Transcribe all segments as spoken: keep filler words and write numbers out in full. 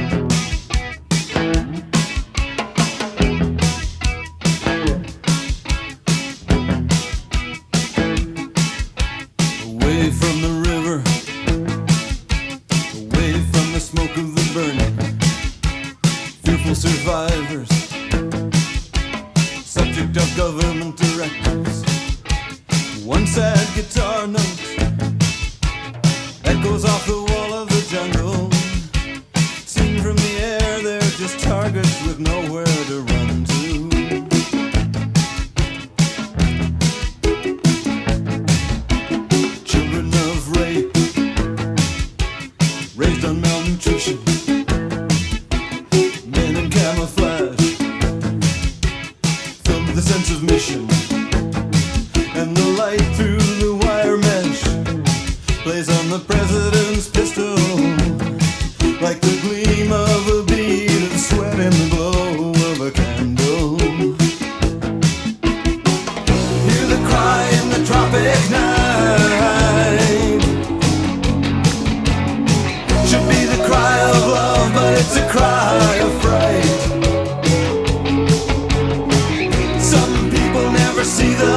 Away from the river, away from the smoke of the burning, fearful survivors, subject of government directives. One sad guitar note echoes off the wall of the jungle. Seen from the air, they're just targets with nowhere to run to. Children of rape, raised on malnutrition, men in camouflage, filled with a sense of mission. And the light through the wire mesh plays on the president's pistol, like the gleam of a bead of sweat in the glow of a candle. Hear the cry in the tropic night. Should be the cry of love, but it's a cry of fright. Some people never see the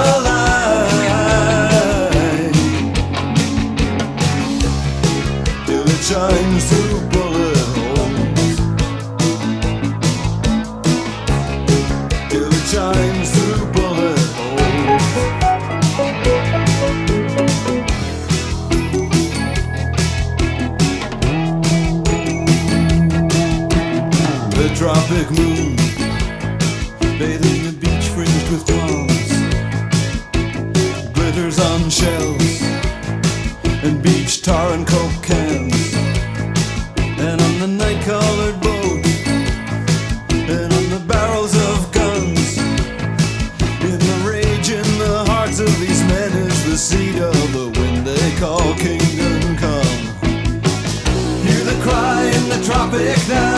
light till it shines through bullet holes, till it shines through bullet holes. The tropic moon bathing the beach fringed with palms, glitters on shells and beach tar and coke cans. And on the night-colored boat, and on the barrels of guns, in the rage in the hearts of these men is the seed of the wind they call kingdom come. Hear the cry in the tropic night.